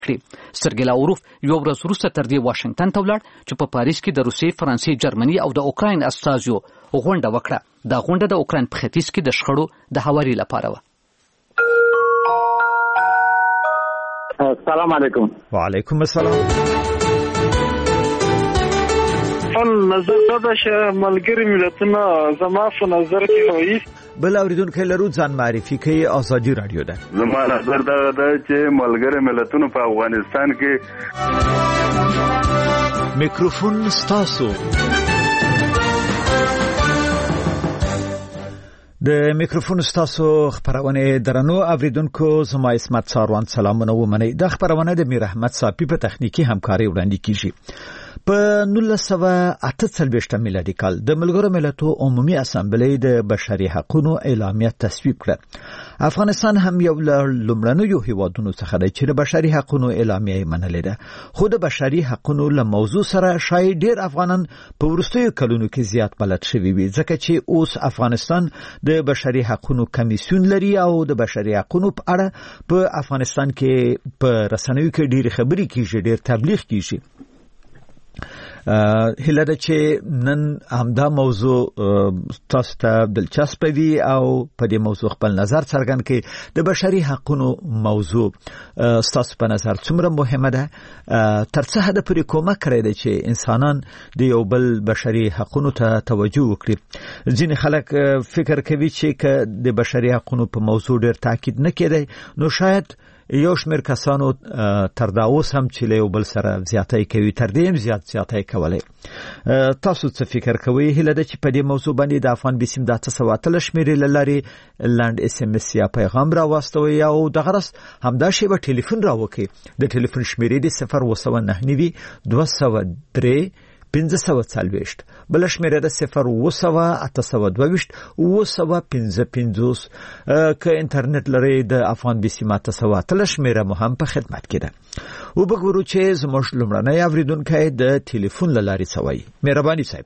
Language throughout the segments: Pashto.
کړې. سرګی لاوروف یو ورځ وروسته تر دې واشنگټن ته ولاړ چې په پاریس کې د روسیې، فرانسې، جرمني او د اوکراین استازو غونډه وکړه. دا غونډه د اوکراین په ختیځ کې د شخړو د هواري لپاره و. السلام علیکم. وعلیکم السلام. نظر دا چې ملګری ملتونه زما په نظر کې وایي. بل اوریدونکو لرو ځان معرفي کوي. آزادي رادیو ده. زما نظر دا چې ملګری ملتونه په افغانستان کې. میکروفون ستاسو. د میکروفون ستاسو خبرونه درنو اوریدونکو زما اسمت ساروان سلامونه ومنئ. د خبرونه د میر احمد صافی په تخنیکی همکاري وړاندې کیږي. په 1948 میلادي کال د ملګرو ملتونو عمومي اسامبلې د بشري حقوقو اعلامیه تصویب کړه. افغانستان هم یو لومړنیو هیوادونو څخه دی چې د بشري حقوقو اعلامیه منلې ده. خو د بشري حقوقو له موضوع سره شاید ډیر افغانان په ورستیو کلونو کې زیات بلد شوي وي، ځکه چې اوس افغانستان د بشري حقوقو کمیسیون لري او د بشري حقوقو په اړه په افغانستان کې په رسنیو کې ډیر خبري کیږي، ډیر تبلیغ کیږي. هله ده چې نن همدا موضوع تاسو ته دلچسپ وي او په دې موضوع خپل نظر څرګند کړئ. د بشري حقوقو موضوع تاسو په نظر څومره مهمه ده؟ تر څه حد پورې کومک کړی دی چې انسانان د یو بل بشري حقوقو ته توجه وکړي؟ ځینې خلک فکر کوي چې د بشري حقوقو په موضوع ډېر تاکید نه کړي، نو شاید یو شمېر کسانو تر دا اوس هم چې له یو بل سره زیاتۍ کوي، تر دې هم زیاتۍ کولی. تاسو څه فکر کوئ؟ هیله ده چې په دې موضوع باندې د افغان بیسیم د 813 شمېرې له لارې لنډ SMS یا پیغام راواستوئ او دغه راس همدا شی به ټلیفون راوکړئ. د ټلیفون شمېرې د 0999 203 1540 بل شمیره ده 0822 955. که انټرنیټ لري د افغان بیسیم 813 شمیره مو هم په خدمت کې ده. وبګورو چې زموږ لومړنی اوریدونکی د ټلیفون لاري سوي. مهرباني صاحب.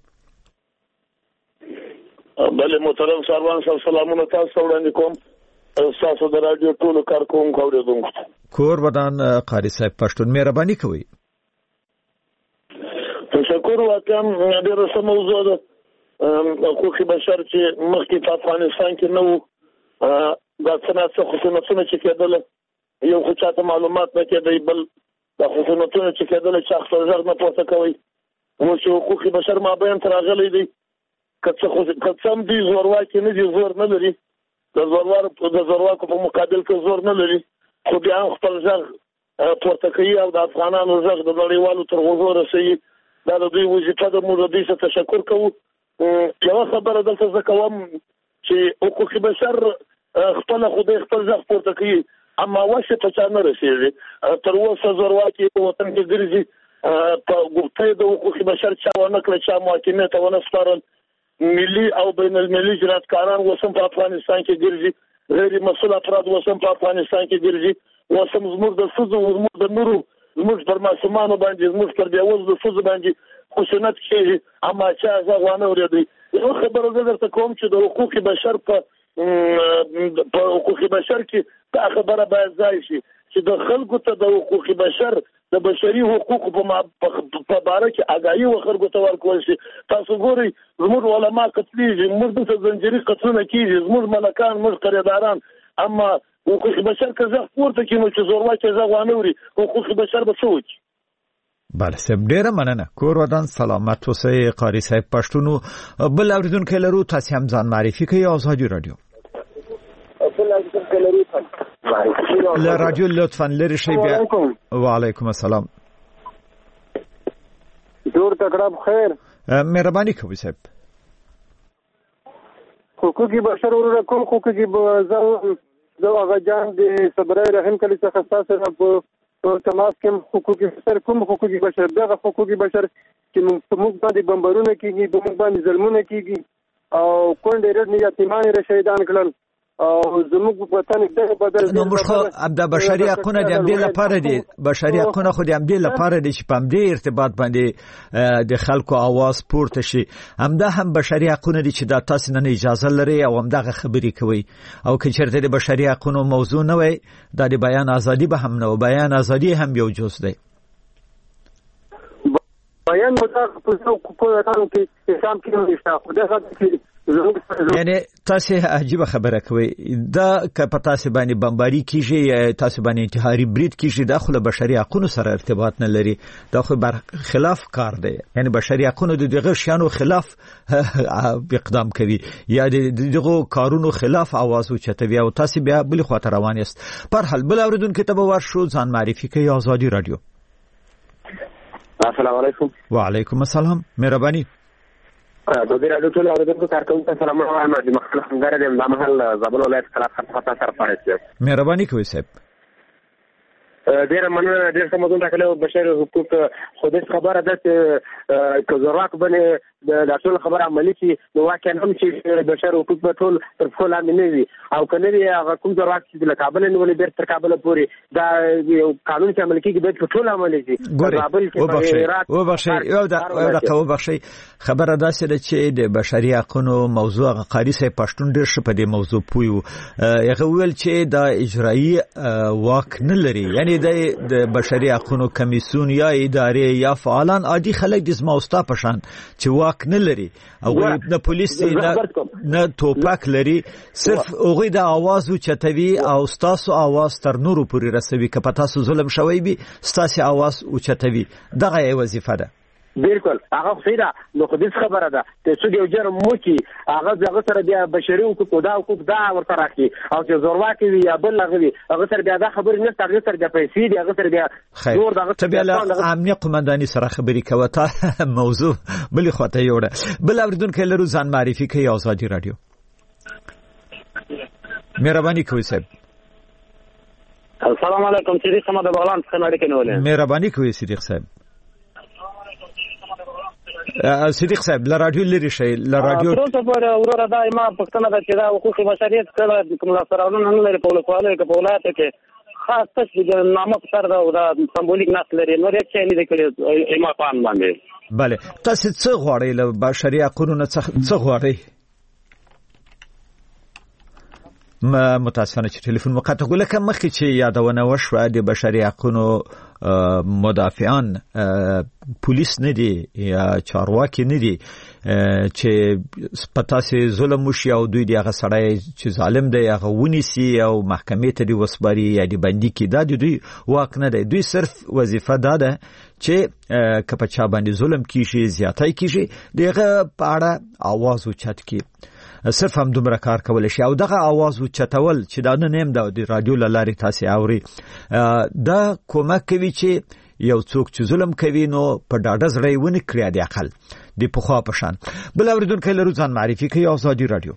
بله محترم سروان صاحب سلامونه تاسو وړاندې کوم. تاسو د رادیو ټولو کارکونکو اوریدونکو کور ودان قاری صاحب پښتون مهرباني کوي. تشکر. واقعا ډېره ښه موضوع ده. حقوق بشر چې مخکې په افغانستان کې نه وو، دا څه خصوصیتونه چې کېدل یو خو چاته معلومات نه کېدی، بل دا خصوصیتونه چې کېدل چې خپل غږ نه پورته کوي. نو چې حقوق بشر مابین ته راغلی دی، که څه هم دوی زورواکي نه دي، زور نه لري، د زورواکو په مقابل کې زور نه لري، خو بیا هم خپل غږ پورته کوي او د افغانانو غږ د نړیوالو تر غوږو رسوي. دا د دوی وظیفه ده. موږ د دوی څخه تشکر کوو. یوه خبره دلته زه کوم چې حقوق بشر خپله خدای خپل غږ پورته کوي، اما وسې په چا نه رسېږي. تر اوسه زورواکي په وطن کې ګرځي، په ګوتۍ د حقوق بشر چا ونه کړه، چا محاکمې ته ونه سپارل. ملي او بین المللي جنایتکاران اوس هم په افغانستان کې ګرځي، غیر مسؤل افراد اوس هم په افغانستان کې ګرځي. اوس هم زموږ د ښځو، زموږ د نورو، زموږ پر ماشومانو باندې، زموږ پر بېوزلو ښځو باندې خشونت کېږي، اما چا غږ وانه اورېدی. یو خبره زه درته کوم چې د حقوق بشر په حقوق بشر کې دا خبره باید ځای شي چې د خلکو ته د حقوق بشر د بشري حقوقو په باره کې آګاهي و خلکو ته ورکول شي. تاسو ګورئ زموږ علما قتلېږي، زموږ دلته زنجیري قتلونه کېږي، زموږ ملکان، زموږ قریداران، اما حقوق بشر که غږ پورته کړي نو چې زورواکي غږ وانه اوري، حقوق بشر به څه وکړي؟ بله صاحب ډیره مننه. کور ودان سلامت اوسئ قاری صاحب پښتونو. بل اوریدونکو لرو تاسو هم ځان معرفي کوئ. آزادي رادیو. له رادیو لطفا لري شي بیا. وعلیکم السلام. جوړ تکړه بخیر. مهرباني کوئ صاحب. حقوق بشر ورکو حقوق زه هغه جان د صبرای رحیم کلی څخه تاسو په تماس کې حقوق بشر کوم حقوق بشر دغه حقوق بشر چې موږ باندې بمبارونه کیږي، موږ باندې ظلمونه کیږي او کونډې رډ نه یتیمان را شهیدان کړل او زموږ په وطن کې بدل نو موږ خو د بشري حقوقو د امدې لپاره دي بشري حقوقو خو د امدې لپاره دي چې په امدې ارتباط باندې د خلکو आवाज پورته شي همدا هم بشري حقوقو دي چې دا تاسو نه اجازه لري او همدغه خبرې کوي او که چېرته د بشري حقوقو موضوع نه وي د بیان ازادي به هم نه و بیان ازادي هم یو جز دی بیان مطلق په کومه کې اسلام کې نشته خو دا یعنی تاسو عجیب خبره کوي دا که په تاسو باندې بمباري کیږي یا تاسو باندې انتحاري برید کیږي دا خو له بشري حقوقو سره ارتباط نه لري دا خو بر خلاف کار دی یعنی بشري حقوقو د دغه شانو خلاف اقدام کوي یا دغه کارونو خلاف आवाज اوچتوي او تاسو بیا بل خاطر روان است پر حال بل اوریدونکو ته به ورشو ځان معرفي کوي آزادي رادیو السلام علیکم وعلیکم السلام مهرباني د دې راډیو ټول اوریدونکو کارکونکو ته سلام وایم د مخکله څنګه د مهال زابل ولایت کلا خاطر سره پاره مهرباني کوي صاحب ډیر مننه ډیر سمون راکړل بشري حقوق خو دې خبره ده چې کزراک باندې د ټول خبره عملي شي نو واقعا هم چې بشري حقوق په ټول تر څو لاندې نه وي او کنه هغه کوم زراک چې د کابل نه ولې بیر تر کابل پورې دا یو قانون چې عمل کیږي به ټول عملي شي کابل کې او بخشي خبره ده چې د بشري حقوقو موضوع قاری سي پښتون ډیر شپه د موضوع پویو هغه ویل چې دا اجرایی واک نه لري یعنی د بشري حقوقو کمیسیون یا ادارې یا فعالان عادي خلک د زموستا پشان چې واک نه لري او نه پولیس نه توپک لري صرف هغه د आवाज اوچتوي او تاسو आवाज تر نورو پورې رسوي که پتا سو ظلم شوی به تاسو आवाज اوچتوي دغه وظیفه ده بالکل هغه فیدا نو خو دې خبره ده چې څوک یو جرم موکي هغه سره بیا بشري حقوق دا ورته راکړي او چې زورواکي وي یا بل لغوي هغه سره بیا دا خبرې نه هغه سره بیا پیسې دي هغه سره بیا نور دغه ته بیا امنیت قومنداني سره خبرې کوي ته موضوع بل خواته یوړه بل اوریدونکو لرو ځان معرفي کوي آزادي رادیو مهرباني کوي صاحب السلام علیکم صدیق احمد بغلان څخه اړیکې نیولې مهرباني کوي صدیق صاحب صدیق صاحب ل رادیو لري شي ل رادیو تاسو پر اورره دایمه پښتنه د چې دا حقوقي بشریت کله کوم سرونه نه لري په ولایت کې په ولایت کې خاص څه نامه پر دا سمبولیک ناس لري نو یې چې نه کړي ایما پان باندې bale تاسو څه غواړئ له بشري حقوقو نه څه غواړئ متاسفانه چې ټلیفون مقاطع کوله کوم مخکې چې یادونه وشوه د بشري حقوقو مدافعان پولیس نه دي یا چارواکي نه دي چې پتاسي ظلم وشي او دوی دغه سړی چې ظالم دی هغه ونیسي او محکمې ته دی وسپاري یا دی بندي کې دا دوی واک نه دی دوی صرف وظیفه ده چې کپا چا باندې ظلم کیږي زیاتای کیږي دغه پاړه आवाज اوچت کی صرف هم دومره کار کول شي او دغه आवाज اوچتول چې دا نه نیم د رادیو لاري تاسو اوري دا کومک کوي چې یو څوک چې ظلم کوي نو په ډاډه زړه ونی کړی دی عقل دی په خوا پشان بل اوریدونکو لرو ځان معرفي کوي آزادي رادیو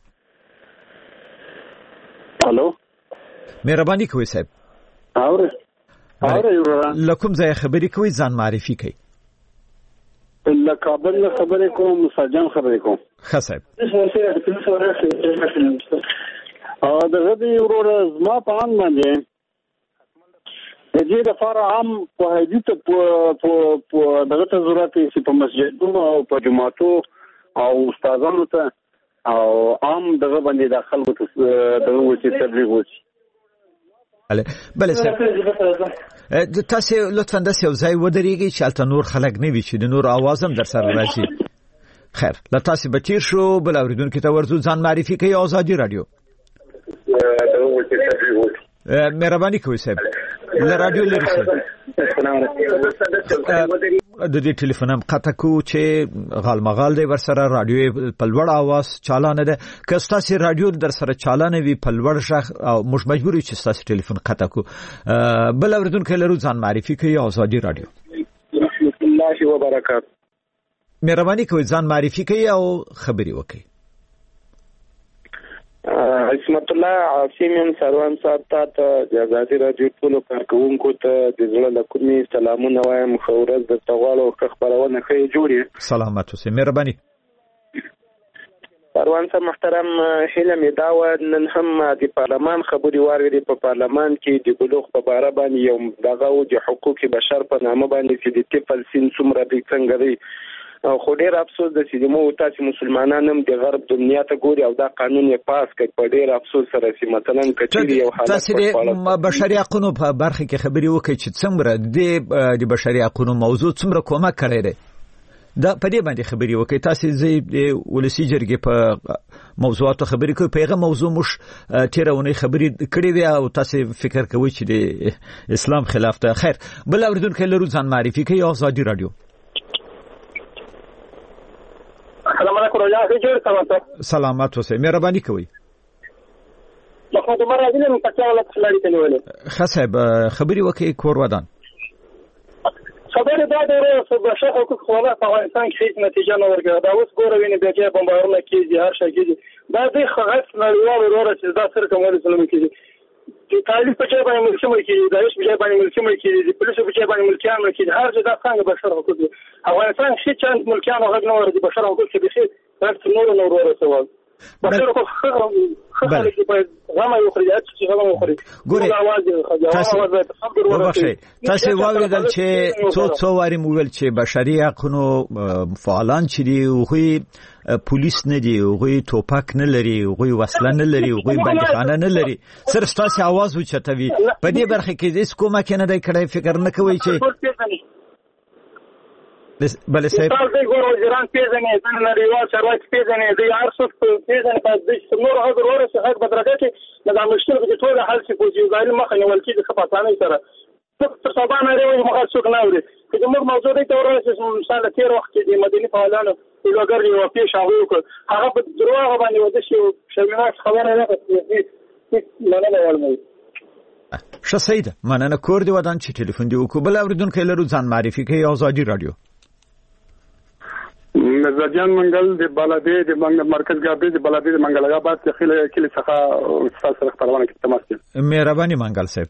الو مهرباني کوي صاحب اوري لکم ځای خبرې کوي ځان معرفي کوي له کابل خبرې کوم سجان خبرې کوم ښه صاحب دغه دی ورور زما په ان باندې د دې لپاره هم په هدي ته په دغه ته ضرورت چې په مسجدونو او په جماعتو او استادانو ته او عام دغه باندې داخل وته دغه وڅ تبلیغ وڅ بله صاحب تاسو لطفا د یو ځای ودرېږئ چې البته نور خلک نه وي چې د نور आवाज هم در سره راشي خیر له تاسو بچیر شو بل اوریدونکو ته ورزو ځان معرفي کوي آزادي رادیو مهرباني کوئ صاحب له رادیو لري صاحب د دې ټلیفون هم قطع کو چې غالمغال دی ورسره رادیو په لوړ आवाज چالانه ده که تاسو رادیو در سره چالانه وي په لوړ شخ او مش مجبور چې تاسو ټلیفون قطع کو بل اوریدونکو لرو ځان معرفي کوي آزادي رادیو بسم الله وبرکاته مهرباني کوئ ځان معرفي کوي او خبري وکړئ عصمت الله عاصم سروان صاحب ته د آزادي رادیو ټول کارکونکو ته د زړه له کومې سلامونه وایم خو ورځ د تغوالو خبرونه خې جوړي سلامات اوسئ مهرباني سروان صاحب محترم، هیله مې دا وه نن هم د پارلمان خبرې واورېدې. په پارلمان کې د بلوغ په باره باندې یو دغه و د حقوق بشر په نامه باندې چې د طفل سن څومره دی څنګه دی، خو ډېر افسوس ده چې زموږ تاسې مسلمانان هم د غرب دنیا ته ګوري او دا قانون یې پاس کړ په ډېر افسوس سره چې مثلا که چیرې یو حالت تاسې د بشري حقونو په برخه کې خبرې وکړئ چې څومره د بشري حقونو موضوع څومره کومک کړی دی، دا په دې باندې خبرې وکړئ. تاسې زه د ولسي جرګې په موضوعاتو خبرې کوي، په هغه موضوع موږ تېره اونۍ خبرې کړې وې او تاسې فکر کوئ چې د اسلام خلاف ده. خیر، بل اورېدونکی لرو، ځان معرفي کوي. ازادي راډیو. السلام علیکم. روژه سلامات اوسئ، مهرباني کوئ. محمد عمر راځي نن پچا ولا خلاري ته نیولې. ښه صاحب، خبرې وکړئ. کور ودان خبرې دا ډېره بشر حقوق خواله په افغانستان کې هیڅ نتیجه نه ورکوي. دا اوس ګوره ویني بیا چې بمبارونه کېږي، هر شی کېږي. دا دوی غټ نړیوال وروره چې دا سره کومول ظلم کېږي. د تعلیف په ځای باندې ملکي مړ کېږي، د هیڅ په ځای باندې ملکي مړ کېږي، د پولیسو په ځای باندې ملکیان مړ کېږي. هر ځای دا څنګه بشر حقوق دي. افغانستان هیڅ چند ملکیانو غږ نه ورځي بشر حقوق چې بخیر هر نور نور ورسول. بشر حقوق خلک باید غم یوخري، چې غم یوخري. ګورئ تاسې واورېدل چې څو وارې مو ویل چې بشري حقونو فعالان چې دي هغوی پولیس نه دي، هغوی ټوپک نه لري، هغوی وسله نه لري، هغوی بندیخانه نه لري، صرف ستاسې اواز اوچتوي. په دې برخه کې هېڅ کومک یې نه دی کړی؟ فکر نه کوئ چې بله صاحب تاسو ګورئ وزیران پیژنې، د نړیوال شرایط پیژنې، د هر څوک پیژنې، په دې نور هغه ورسره حق بدرګه کې د مشکل په ټول حل شي په ځای مخه نیول کېږي څه پاتانه سره څه سبا نه لري مخه څوک نه اوري. چې موږ موضوع دې ته ورسې مثلا تیر وخت کې د مدني فعالانو لوګر یو پیښه وکړه، هغه په دروغ باندې وځي چې شرمناک خبره نه کوي. مننه ولمي. ښه سید، مننه. کور دې ودان چې ټلیفون دې وکړو. بل اورېدونکی لرو، ځان معرفي کوي. ازادي راډیو. نظریان منګل د بلدي د مرکز ګابي د بلدي د منګل آباد د خله کلی څخه استاد سره خبرونه کې تماس کوي. مهرباني منګل صاحب.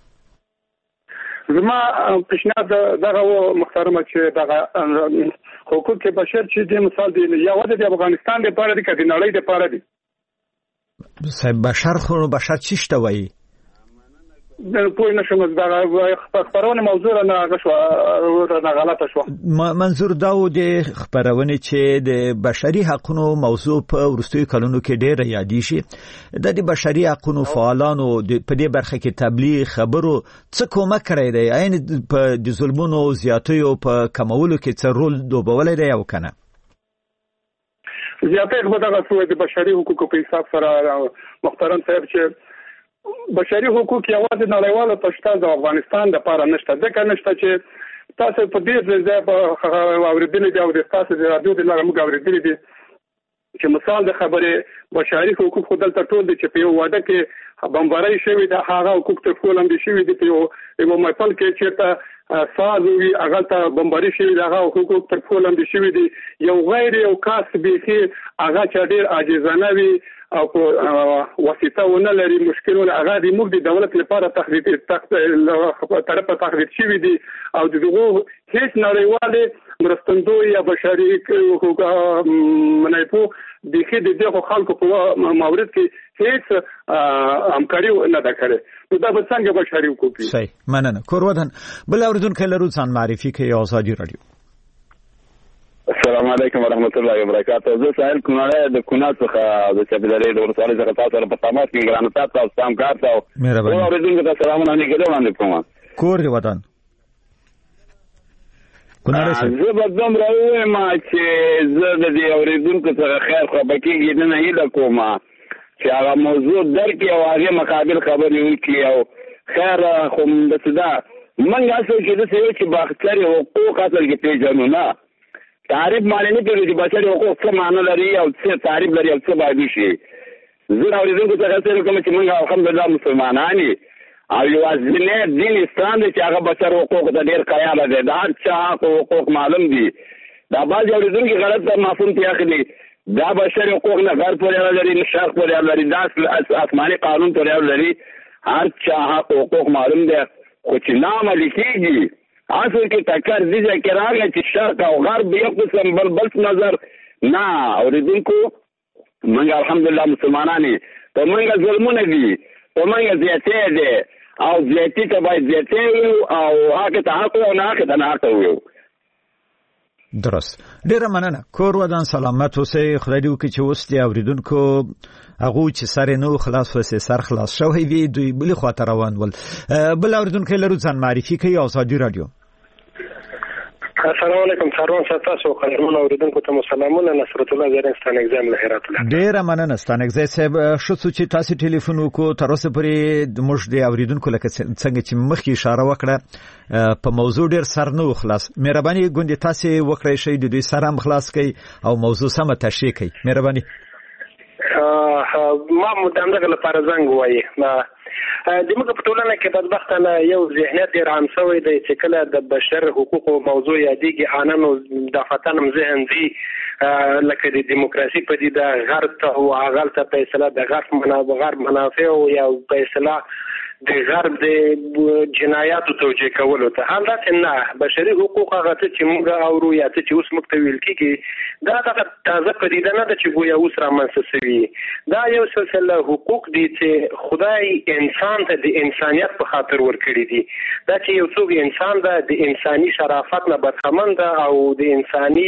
زما پیشنهاد دغه محترمه چې دغه حقوق بشر چې د مثال دی یا ود د افغانستان لپاره د کډي نړۍ لپاره دی. صاحب بشر خو بشر چی شته وایي؟ د پوه نشم دغه خبرونه موضوع نه غشو نه غلطه شو. منظور دا و د خبرونه چې د بشري حقوقو موضوع په ورستوي کلونو کې ډېر یادې شي. د بشري حقوقو فعالانو په دې برخه کې تبلیغ خبرو څه کومک کړی دی؟ عین په د ظلمونو زیاتیو په کمولو کې څه رول دوبولای دی او کنه؟ زیاتې په دغه څه د بشري حقوقو په حساب سره محترم صاحب چې بشري حقوق یوازې نړیواله پښتا د افغانستان لپاره نشته. ځکه نشته چې تاسو په دې ځای په اوریدلې دی او د تاسو د رادیو د لارې موږ اوریدلې دي چې مثال د خبره بشري حقوق خو دلته ټول دي چې په یو واده کې بمبارۍ شوې ده، هغه حقوق ته کولم دي شوې دي. په یو محفل کې چې سازوي هغه ته بمبارۍ شوې ده، هغه حقوق ته کولم دي شوې دي. یو غیر یو کاس به هغه چې ډېر عاجزانه وي او واسطه ونه لري، مشکلونه هغه د موږ د دولت لپاره تخریب طرفه تخریب شوی دي او دغه هیڅ نړیواله مرستندوی یا بشري حقوق منایپو د خې دغه خلکو په مورد کې هیڅ همکاري نه ده کړې. نو دا به څنګه بشري حقوق دي؟ صحیح، مننه. کور ودان. بل اورېدونکی لرو، ځان معرفي کوي. ازادي راډیو. السلام علیکم ورحمۃ اللہ وبرکاتہ. زه سائل کونړی د کونړ څخه د چاپیداري د ورسوالۍ څخه تاسو سره په تماس کې ګرانو تاسو او سلام کارته او مهرباني. اورېدونکو ته سلامونه نیکه وړاندې کوم. کور دی ودان. کونړ څخه زه به دومره ووایم چې زه د دې اورېدونکو څخه خیر خو به کېږي نه هیله کوم چې هغه موضوع درکړي او هغې مقابل خبرې وکړي. او خیر خو داسې ده موږ هڅه چې داسې یو چې باختر حقوق اصل کې پېژنو نه تعریف معنی نه کوي چې بشري حقوق څه معنی لري او څه تعریف لري او څه باید شي. زه اورېدونکو څخه څه کوم چې موږ الحمدلله مسلمانان او یوازینی دین اسلام دی چې هغه بشر حقوق ته ډېر قایل دی. د هر چا حقوق معلوم دي. دا بعض اورېدونکي غلط مفهوم پرې اخلي. دا بشري حقوق نه غرب پورې اړه لري، نه شرق پورې اړه لري، دا آسماني قانون پورې اړه لري. هر چا حقوق معلوم دی خو چې نه عملي کېږي اصل کې ټکر دي چې راغلی چې شرق او غرب یو قسم بل نظر نه. اورېدونکو موږ الحمدلله مسلمانان په موږ ظلمونه دي په موږ زیاتې دي او زیاتې ته باید زیاتې او حق ته حق او نه حق ته نه حق وي. درست. ډیره مننه. کور ودان سلامت اوسئ. خدای دې وکړي چې اوس د اوریدونکو هغه چې سر نو خلاص وسه سر خلاص شوی وي دوی بل خاطر روان ول. بل اوریدونکو لرو ځان معرفي کوي ازادي رادیو. السلام علیکم سروان تاسو قدرمن اوریدونکو ته سلامونه. نصرت الله زرین ستانګزام له هرات له. ډیره مننه ستانګزای صاحب. شو چې تاسو ټلیفون وکړو تر اوسه پورې موږ د اوریدونکو لکه څنګه چې مخکې اشاره وکړه په موضوع ډیر سر نو خلاص. مهرباني ګوندې تاسو وکړئ شي د دوی سره هم خلاص کړئ او موضوع سم تشریح کړئ. مهرباني. ما مدامدغه لپاره زنګ وایي. د موږ په ټولنه کې بدبختانه یو ذهنیت ډیر عام شوی دی چې کله د بشر حقوقو موضوع یادېږي انانو د فتنم ذهن دی لکه د دیموکراسي پدیده غرب ته او غل ته فیصله د غرب منافع او یا فیصله د غرب د جنایاتو توجیه کولو ته. حالت نه بشري حقوق هغه چې موږ اورو یا چې اوس موږ ته ویل کیږي دا د تازه پدیده نه ده چې ګویا اوس رامنځته شوي. دا یو سلسله حقوق دي چې خدای انسان ته د انسانیت په خاطر ورکړي دي. دا چې یو څوک انسان ده د انساني شرافت نه برخمن ده او د انساني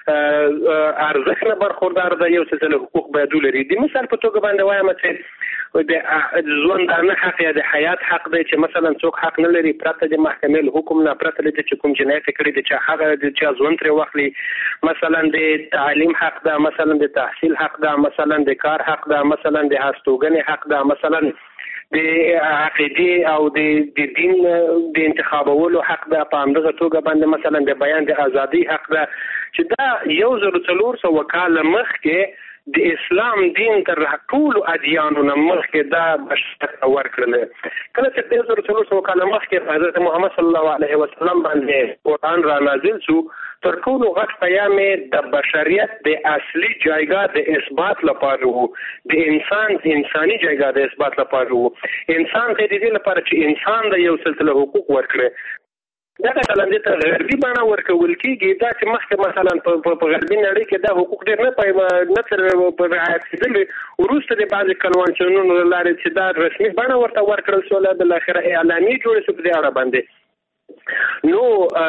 ارزښت نه برخوردار ده. یو سلسله حقوق باید ولري. د مثال په توګه باندې وایم چې د ژوند نه حق یا د حیات حق دی چې مثلا څوک حق نه لري پرته د محکمې حکم نه پرته د چې کوم جنایت کړی دی چې هغه د چا ژوند تر واخلي. مثلا د تعلیم حق ده، مثلا د تحصیل حق ده، مثلا د کار حق ده، مثلا د هستوګنې حق ده، مثلا د عقیده او د دین د انتخابولو حق ده. په همدغه توګه باندې مثلا د بیان د ازادي حق ده چې دا 1400 کال مخکې د اسلام دین تر ټول ادیانو نه مخکې دا بشر ورکړل. کله چې 1400 کال مخکې حضرت محمد صلی الله علیه وسلم باندې قرآن را نازل شو تر ټولو غټ پیغام د بشریت د اصلي جایګاه د اثبات لپاره وو. د انسان د انساني جایګاه د اثبات لپاره وو. انسان ته د دې لپاره چې انسان د یو سلسله حقوق ورکړي. دا مثلا د غربي بڼه ورکول کېږي. دا چې مخکې مثلا په غربي نړۍ کې دا حقوق ډېر نه تر په رعایت کېدل وروسته د بعضې کنوانسیونونو له لارې چې دا رسمي بڼه ورته ورکړل شوله بالاخره اعلامیې جوړې شوې په دې اړه باندې. نو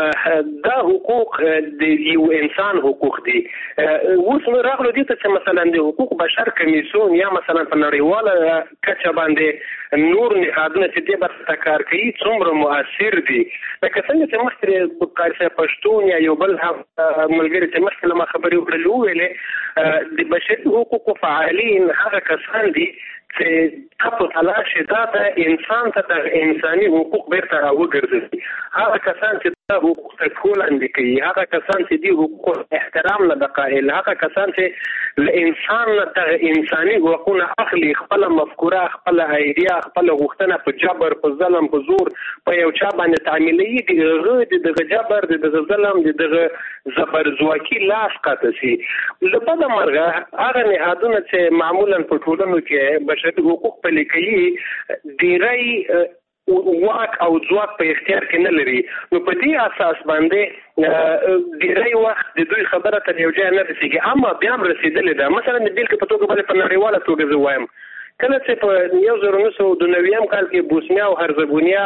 دا حقوق د یو انسان حقوق دي. اوس راغلو دي ته چې مثلا د حقوق بشر کمیسیون یا مثلا په نړیواله کچه باندې نور نهادونه چې دې برخه کار کوي څومره مؤثر دي. لکه څنګه چې مخکې قاضي پښتون یا یو بل ملګری چې مخکې له ما خبرې وکړلې وویلې د بشري حقوقو فعالین هغه کسان دي چې تاسو تلاش دا د انسان ته د انساني حقوق بیرته راوګرځي. هغه کسان چې دا حقوق ته کولند کوي، هغه کسان چې دی حقوق احترام نه قائل، هغه کسان چې له انسان ته انساني حقوقونه اخلي، خپل مفکوره، خپل ایډیا، خپل غوښتنه په جبر، په ظلم، په زور په یو چا باندې تعمیلي دي. دغه جبر، دغه ظلم، دغه زبرځواکي لاس قاطع شي. لپاره مرغه هغه نهادونه چې معمولا په ټولنو کې بشري حقوق پلي کوي ډیری واک او ځواک په اختیار کې نه لري. نو په دې اساس باندې ډیری وخت د دوی خبره تر یو ځای نه رسیږي، اما بیا هم رسیدلې ده. مثلا د بیلګې په توګه باندې په نړیواله توګه زه وایم کله چې په 1990 کال کې بوسنیا او هرزګونیا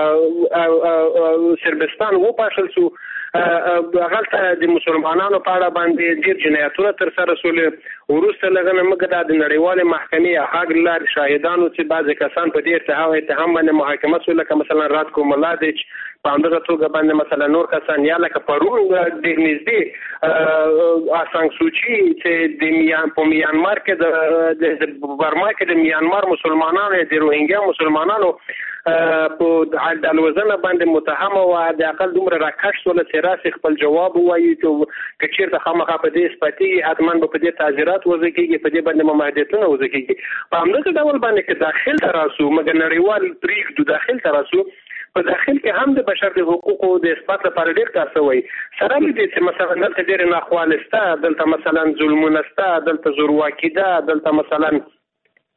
سربستان وپاشل شو، هغه د مسلمانانو په اړه باندې ډېر جنایتونه تر سره شول. وروسته لږ نه مګدا د نړیوالې محکمې هغه لار شاهدانو چې بعض کسان په دې اتهام باندې محاکمه شول، لکه مثلا راتکو ملادیچ، په همدغه توګه باندې مثلا نور کسان یا لکه پرون ډېر نږدې آسانګ سوچي چې په میانمار کې د برما کې د میانمار مسلمانانو د روهینګیا مسلمانانو په دالوزنه باندې متهم او د اقل دومره راکښ شول چې راسي خپل جواب وایي چې کچیرته خامخا په دې سپاتي اتمن په دې تعزیرات وځي کېږي، په دې باندې مماهدتونه وځي کېږي. په همدغه ډول باندې کې داخل ته راسو مګر نړیوال پریږدو داخل ته راسو په داخل کې هم د بشر د حقوقو د اثبات لپاره ډېر کار شوی. سره دې چې مثلا دلته ډېر ناخوالسته، دلته مثلا ظلمونه سته، دلته زورواکي ده، دلته مثلا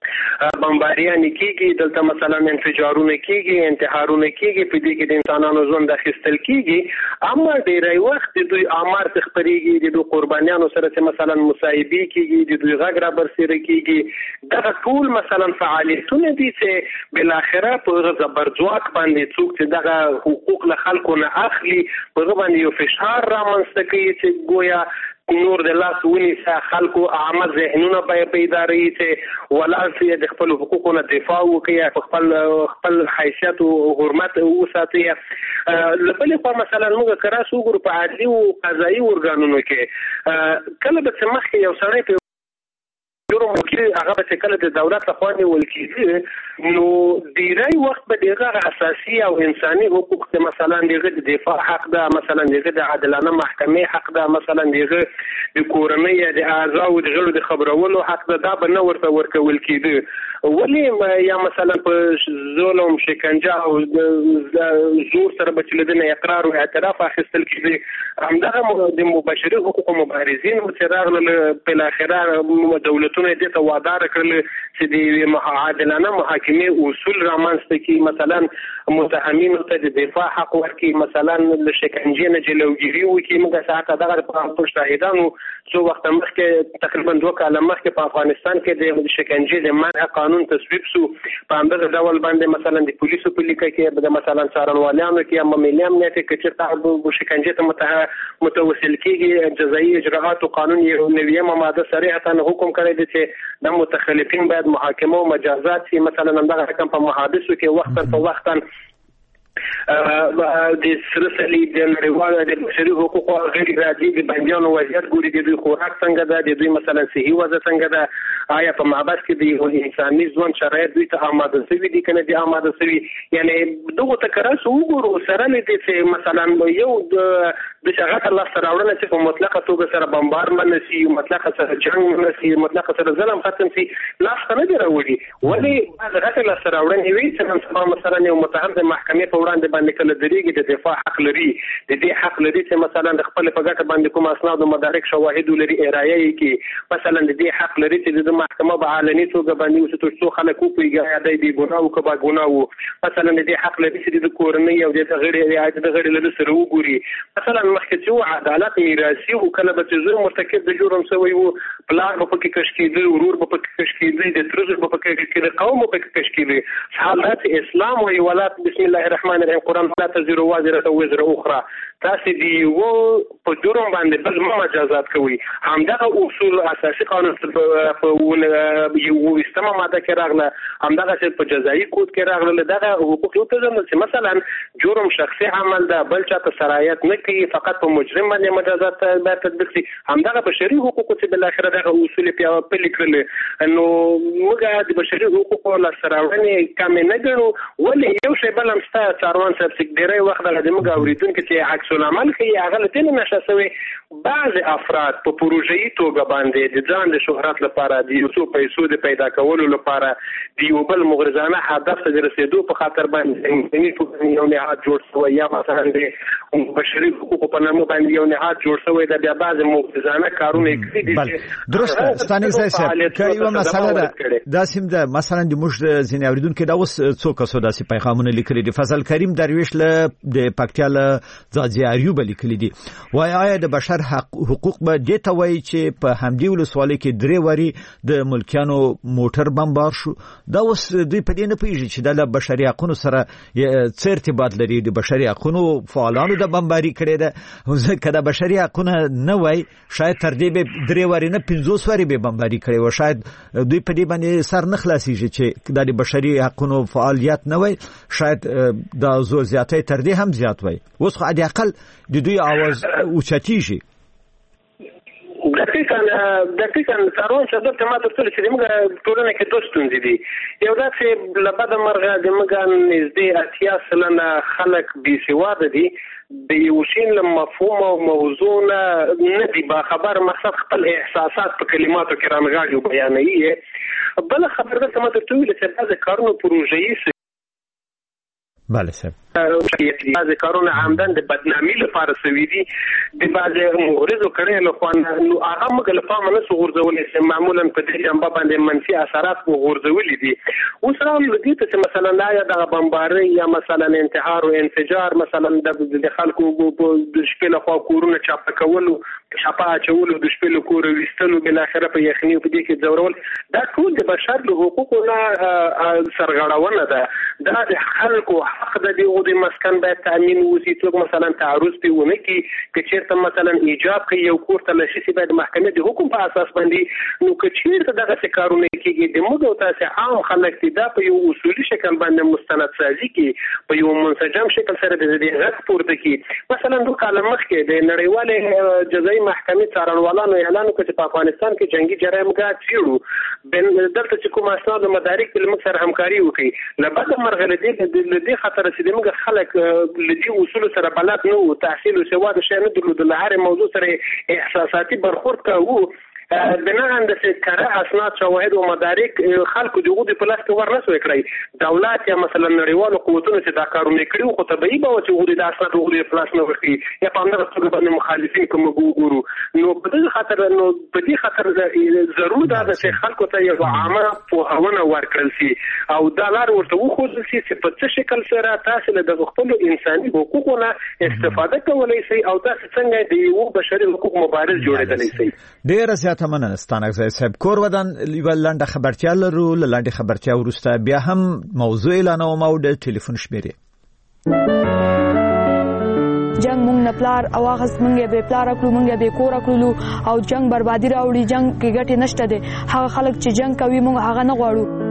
بمباریان کیږي دلته مثلا انفجارونه کیږي انتحارونه کیږي په دې کې د انسانانو ژوند اخیستل کیږي اما ډیری وخت دوی آمار تخپریږي د دوی قربانیانو سره مثلا مصاحبه کیږي د دوی غږ را برسېره کیږي دا ټول مثلا فعالیتونه دي چې بل اخره په زبرځواک باندې څوک چې دغه حقوق له خلکو نه اخلي په باندې یو فشار رامنځته کوي چې گویا نور د لاس ونیسه خلکو عامه ذهنونه پیدا رہی چې ولاسي د خپل حقوقو نه دفاع وکړي خپل حیثیت او حرمت وساتي لبل په مثلا موږ کراس وګورو په عادي او قضایي ورګانونو کې کله به مخکې یو سړی جرم وکړي هغه به کله د دولت لخوا نیول کېږي نو ډیری وخت به دغه اساسي او انساني حقوق مثلا دغه د دفاع حق ده مثلا دغه د عادلانه محکمې حق ده مثلا دغه د کورنۍ د اعضاء او د غړو د خبرولو حق ده دا به نه ورته ورکول کېده ولی یا مثلا په ظلم شکنجه او زور سره به چې لدنه اقرار او اعتراف اخیستل کېده همدغه د مباشري حقوق مبارزین چې راغله په اخره دولت دې ته وعده کړل چې د عادلانه محاکمې اصول رامنځته کړي مثلا متهمینو ته د دفاع حق ورکړي مثلا د شکنجې نه جلوګیري وکړي موږ ساعت دغه په شاهدانو څو وخت مخکې تقریبا 2 کاله مخکې په افغانستان کې د شکنجې د منع قانون تصویب شو په همدغه ډول باندې مثلا د پولیسو په لیکه کې د مثلا څارنوالانو کې یا ملي امنیت کې چې تعهد شکنجې ته متوسل کېږي جزایي اجراءات او قانون یې نوې ماده صریحه حکم کړی چې د متخلفین باید محاکمه او مجازات شي مثلا همدغه رقم په محادثو کې وخت په وخت د سرسلی د نړیوالو د بشري حقوقو غیر ارادي د بندیانو وضعیت ګوري د دوی خوراک څنګه ده د دوی مثلا صحي وضع څنګه ده آیا په محبس کې د انساني ژوند شرایط دوی ته آماده شوي دي کنه دي آماده شوي یعنی دغه تکرار وګورو سره لدې چې مثلا یو د شغله الله سره راوړنه چې په مطلقه توګه سره بمبار منسي مطلقه سره جنگ منسي مطلقه سره ظلم ختم شي لاس نه دی راوړي ولی هغه الله سره راوړنه وي چې مثلا یو متهم د محکمې په وړاندې باندې کله درېږي د دفاع حق لري د دې حق لري چې مثلا د خپل په ګټه باندې کوم اسناد او مدارک شواهد لري ارایه کې مثلا د دې حق لري چې د محکمه په علني توګه باندې وسو څو خلک کویږي د دې ګناه او کبا ګناه مثلا د دې حق لري چې د کورنۍ او د غړي له سره وګوري مثلا مخکې چې عدالت میراثي او کله به ظلم مرتکب د جرم شوی وو پلان په کې کش کېدل ورور په کې کش کېدل د ترزه په کې کش کېدل قوم په کې کش کېدل حالات اسلام او ولات بسم الله الرحمن الرحیم قرآن لا تزر وازره وزر اخرى تاسو دی وو په جرم باندې بل مجازات کوي همدغه اصول اساسي قانون په یو استمه ماده کې راغله همدغه چې په جزایي کود کې راغله دغه حقوق یو ته چې مثلا جرم شخصي عمل ده بل چاته سرایت نه کوي فقط په مجرم باندې مجازات به تطبیق شي همدغه بشري حقوق چې بل اخر دغه اصول په لیکل نو موږ د بشري حقوقو له سراوړنې کم نه ګڼو ولې یو شی بل هم ستا څاروان صاحب چې ډېری وخت د موږ اوریدونکو چې عکس العمل کوي هغه له دې نشه شوی بعض افراد په پروژې توګه باندې د ځان د شهرت لپاره د یو څو پیسو د پیدا کولو لپاره د یو بل مغرضانه هدف ته رسیدو په خاطر باندې یو نهاد جوړ شوی یا مثلا د بشري حقوقو په نامه باندې یو نهاد جوړ شوی د بیا بعض مغرضانه کارونه کوي درسته ستانیل صاحب کوي مسله ده دا سیم ده مثلا د موږ ځینې اوریدونکو دا اوس څو کسو داسې پیغامونه لیکلي دي فضل کریم درویش له د پکتیا له ځاځي اریوب لیکلي دي وای آیا د بشر حقوق به د ته وای چې په همدی ولسوالۍ کې درې وری د ملکیانو موټر بمبار شو دا اوس دوی په دې نه پیږي چې د بشري حقوقو سره څه ارتباط لري د بشري حقوقو فعالانو د بمباري کړي ده ځکه د بشري حقوقو نه وای شاید تر دې به درې وری نه 50 وری به بمباري کړي و شاید دوی په دې باندې سر نه خلاصيږي چې د بشري حقوقو فعالیت نه وای شاید د زو زیاتې تر دې هم زیات وای اوس خو عادي اقل د دوی आवाज اوچتیږي دقیقاً څارون چې د تماده ټول چې موږ ټولنه کې دوه ستونزې دي یو دا چې لبد مرغه د موږ نږدې 80% خلک بي سواده دي د یو شین له مفهوم او موضوع نه دي با خبر مقصد خپل احساسات په کلماتو کې رانغاړي او بیانوي بل خبر ده تماده ټول چې بعض کارونه پروژې بله صاحب بعض کارونه عمدن د بدنامي لپاره سوي دي د بعض مغرضو کړي له خوا نو هغه موږ له پامه نه غورځولې چې معمولا په دې جنبه باندې منفي اثرات غورځولې دي. اوس راول دي چې مثلا لا یا د بمباري یا مثلا انتحار او انفجار مثلا د خلکو د شپې له خوا کورونه چاپ کولو چاپا چولو د شپې له کور وستلو بل اخره په یخني په دې کې ضرورل دا ټول د بشر له حقوقو نه سرغړونه ده. دا د خلکو حق د دې د مسکن باید تامین وشي. څوک مثلا تعرض پیونه کی چې چیرته مثلا ایجاب کوي یو کور ته لشي باید محکمه د حکم په اساس باندې نو که چیرته دغه کارونه کیږي د موږ او تاسو عام خلک دا په یو اصولي شکل باندې مستند سازي کی په یو منسجم شکل سره د دې غږ پورته کی. مثلا د کال مخکې د نړیوال جزایي محکمې څارنوالانو اعلان وکړ چې په افغانستان کې جنگي جرایم ګات چیرو دلته چې کوم اسناد مدارک په موږ سره همکاري وکړي لبد مرغله دې خطر چې موږ خلک لدی اصول سره بلد نو تحصیل او سواد شي نه درلود له هر موضوع سره احساساتي برخورد کوو بناء د کره اسناد شواهد او مدارک خلکو دغه د پلاس کې ورنسو کړی دولت یا مثلا نړیوالو قوتونو چې دا کارونه کړیو خو طبيعي به چې د اسناد او د پلاس نه ورکی یا په اندر څه باندې مخالفین کوم ګورو نو په دې خاطر ضروري ده چې خلکو ته یو عامه پوهاونه ورکړل شي او دا لار ورته وښودل شي چې په څه شکل سره تاسو له خپل انساني حقوقونو استفاده کولای شئ او تاسو څنګه د یو بشري حقوق مبارز جوړېدلی شئ. ډیر زیات مننه ستانکزی صاحب. کور ودان ولنده خبرتیا لرو لاندې خبرتیا ورسته بیا هم موضوع اعلانوم او د ټلیفون شمیرې. جنگ مونږ نه پلار او هغه مونږ به پلار کړو مونږ به کور کړو او جنگ بربادي راوړي جنگ کې ګټه نشته ده. هغه خلک چې جنگ کوي مونږ هغه نه غواړو.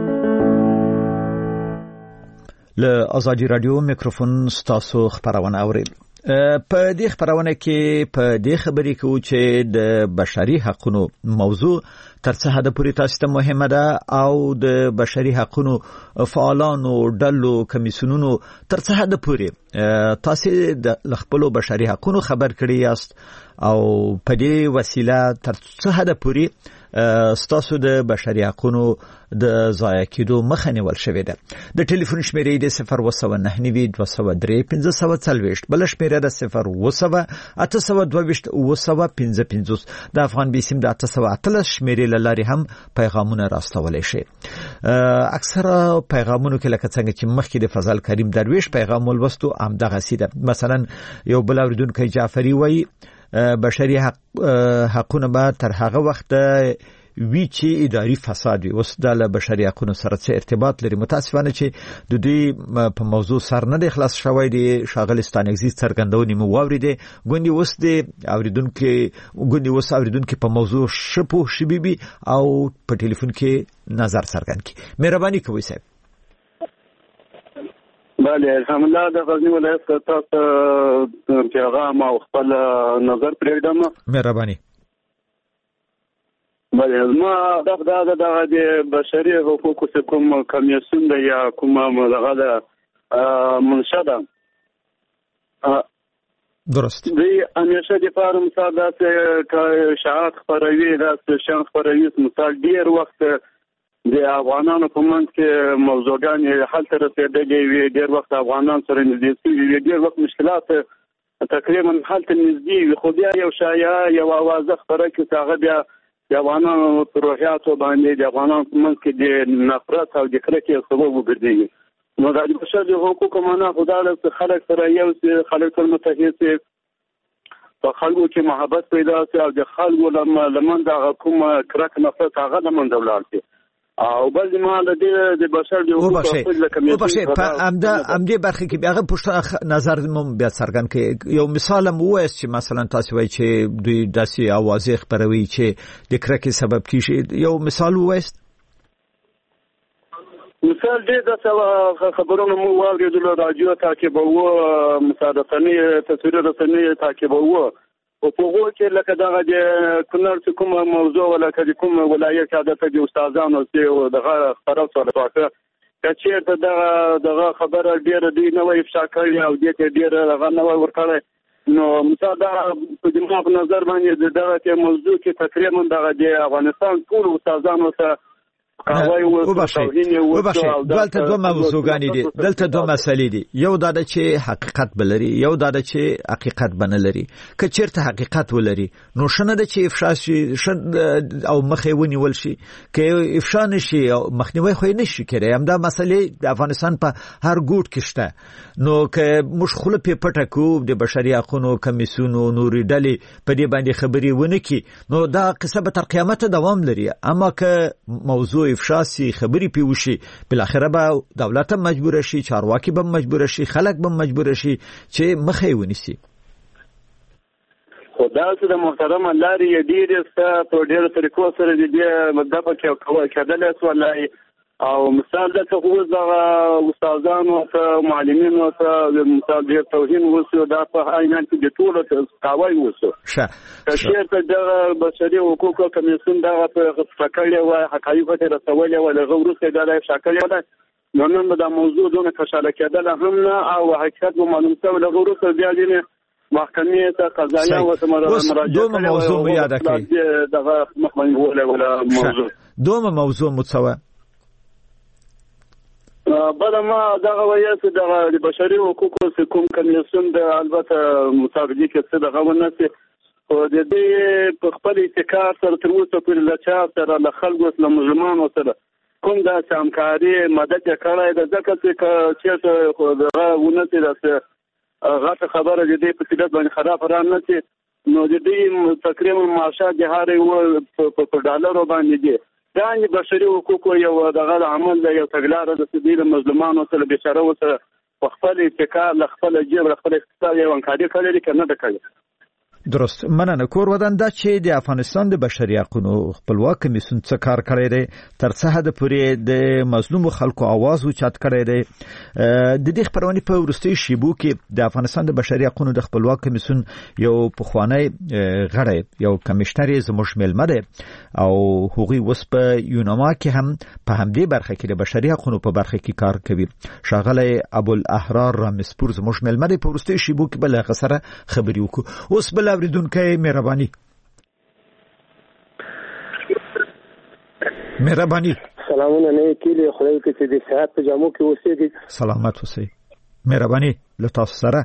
له ازادي رادیو میکروفون ستاسو خبرونه اورئ. په دې خبرونه کې په دې خبرې کې چې د بشري حقوقو موضوع تر څه حد پورې تاسو ته مهمه ده او د بشري حقوقو فعالانو ډلو کمیسیونونو تر څه حد پورې تاسو د خپل بشري حقوقو خبر کړی یاست او په دې وسیله تر څه حد پورې ستاسو د بشري حقوقو د ضایع کېدو مخه نیول شوې ده. د ټلیفون شمیرې د 02992031540 بل شمیره د 02822 د افغان بیسیم د 813 شمیرې لاري هم پیغامونه راستولای شي. اکثره پیغامونو کې لکه څنګه چې مخکې د فضل کریم درویش پیغام ولوستو همدغه سیده. مثلا یو بل اوریدونکو جعفری وایي بشري حقونه به تر هغه وخت وی چې اداري فساد وي. اوس د بشري حقوقو سره څه ارتباط لري؟ متاسفانه چې د دوی په موضوع سر نه د خلاص شوی دی. شاغلستان اگزیست څرګندونې مو واوریده ګوندې اوس د اوریدونکو په موضوع شپو شبيبي او په ټلیفون کې نظر څرګند کی. مهرباني کوئ صاحب. بله الحمد لله د غزنی ولایت تاسو پیغام او خپل نظر پرېږدم. مهرباني. بله ما دغه د بشري حقوقو څخه کوم کمیسیون دی یا کومه دغه د منشده درست دی همیشه د فارم ساده شعات خبروي د شان خبروي مثال ډیر وخت د افغانانو په منځ کې موضوعګان حل تر رسیدلې وي. ډیر وخت افغانان سره نږدې وي ډیر وخت مشکلات تقریبا حل ته نږدې وي خو بیا یو شایعه یو आवाज خبره کې هغه بیا د افغانانو روحیاتو باندې د افغانانو په منځ کې د نفرت او د کرکې سبب وګرځي. نو د بشري حقوقو معنا خدای خلک سره یو خلک سره متحد سي په خلکو کې محبت پیدا سي او د خلکو لمن د کوم کرک نفرت هغه لمن دولت سي او بل ما د بشر د حقوقو په امده برخه کې هغه پښتنه نظر مو بیا څرګند کې یو مثال مو وایي چې مثلا تاسو وایي چې دوی داسې اوازې خبروي چې د کرکې سبب کیږي. یو مثال وایي. مثال دې د خبرونو مو واورېدل راډیو تعقیبوه مساعدتنی تصویر رسنی تعقیبوه او په هغه کې لکه دغه د کونړ چې کوم موضوع ولکه د کوم ولایت عادت د استادانو چې دغه خبرو سره راځي چې دغه خبره ډیره دی نو افشا کوي او دې ډیره دغه نو ورکړي نو مساعده په دې په نظر باندې دغه موضوع کې تقریبا دغه د افغانستان ټول استادانو ته قاوی و توهین و دلته دوه موضوعګانې دي دلته دوه مسلې دي یو دا چې حقیقت بلري یو دا چې حقیقت بنلري که چیرته حقیقت ولري نو شنه د چې افشا شي او مخې ونیول شي که افشا نشي او مخنیوي خو نشي کېږي همدا مسلې د افغانستان په هر ګوټ کې شته نو که مشخله په پټه کو د بشري حقوقو کمیسیونو نوري ډلې په دې باندې خبري ونه کی نو دا قصه به تر قیامت دوام لري اما که موضوع افشا سي خبري پیوشي بل اخره به دولت مجبور شي چارواکي به مجبور شي خلک به مجبور شي چې مخې ونیسي خدای ته د محترم لاري ډیر ست په ډیر طریقو سره دې مدد کوي کېدل سوالای او مثال د خو د استادانو او معلمینو ته مثال د توهین وسو د په عینان کې د ټول قواوی وسو شیر ته د بشري حقوقو کمیسیون د فکرې او حقایق ته رسولې او غوړو څخه د شکل ولا نن د موضوع دونه کشاله کېدل هم نه او حقیقت معلوم څه د غوړو څخه بیا محکمې ته قضایي او مراجعه دوه موضوع یاد کړئ دغه مخمنه ولا موضوع دوه موضوع متساوي بل ما دغه وایي د بشري حقوقو کوم کمیسیون د البته مطابقي کې څه دغه ونسي او د دې په خپل اتکار سره تر اوسه پورې له چا سره له خلکو سره مجرمانو سره کوم د همکاري مدد کړای د ځکه چې دغه ونسي د غاټه خبره د دې په صورت باندې خراب ران نشي نو د دې تقریبا معاشات د هاري په ډالرو باندې دي دا بشري حقوقو یو دغه عمل د یو تګلار د سبیل مظلومانو سره بشاره وسه خپل اتکا خپل جیب خپل اقتصاد یو انکاري کړی کنه د کړی درست مننه کور ودان دا چې د افغانستان د بشري حقوقو خپلواک کمیسیون څه کار کړی دی تر څه حد پورې د مظلوم خلکو आवाज اوچت کړی دی د دې خبرونه په ورستي شیبو کې د افغانستان د بشري حقوقو د خپلواک کمیسیون یو پخوانی غړی یو کمشنر زموږ ملمه دی او هغوی وس په یوناما کې هم په همدې برخه کې د بشري حقوقو په برخه کې کار کوي شاغله ابو الاحرار رامسپور زموږ ملمه دی په ورستي شیبو کې بل غسره خبري وکړو اوس بل اوریدونکو مهرباني سلامونه نه کیږي خدای دې چې د صحت په جامو کې اوسېږي سلامت اوسئ مهرباني له تاسو سره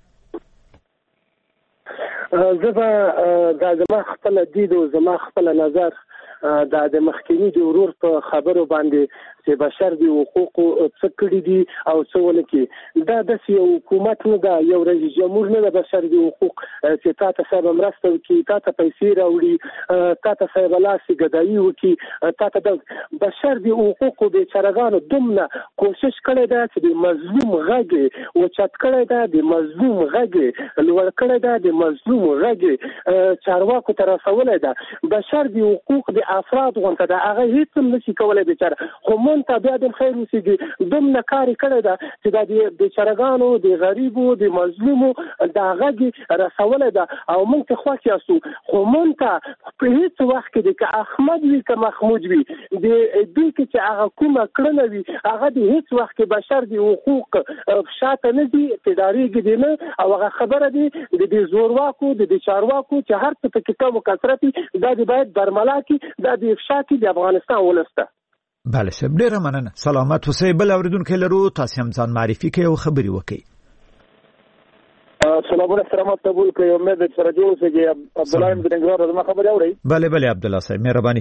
زما خپل دید او زما خپل نظر د مخکینی د ورور په خبرو باندې چې بشر دی حقوق څه کړی دي او څه ولکې دا د یو حکومت نه دا یو رئیس جمهور نه د بشر دی حقوق چې تاسو سره مرسته وکړي تاسو پیسې راوړي تاسو سره لاسي ګدایي وکړي تاسو د بشر دی حقوق به چرګانو دومره کوشش کړی دا چې د مظلوم غږ او چت کړی دا د مظلوم غږ لوړ کړی دا د مظلوم غږ چارواکو ته رسولای دا بشر دی حقوق د افراد غونډه دا هغه هیڅ هم نشي کولای بیچاره خو ته بیا د خیر وسیږي دومره کاری کړی دا چې د بیچارهګانو د غریبو د مظلومو د غږ رسوله ده او موږ ته خوښ یاستو خو موږ ته په هیڅ وخت کې د احمد وی که محمود وی د دوی کې چې هغه کومه کړنه وي هغه د هیڅ وخت کې بشر د حقوق شاته نه دي تداریږي دي نه او هغه خبره دي د زورواکو د چارواکو چې هر څه په کتاب کثرت دا د باید برملا کې د افشا کې د افغانستان ولسته بله سب ډیره مننه سلامت اوسئ بل اوریدونکو لرو تاسو هم ځان معرفي کړئ او خبري وکړئ سلامونه سلامات قبول کړئ امید سره جوړ شئ عبد الله بن نګران زما خبر اورئ بله عبد الله صاحب مهرباني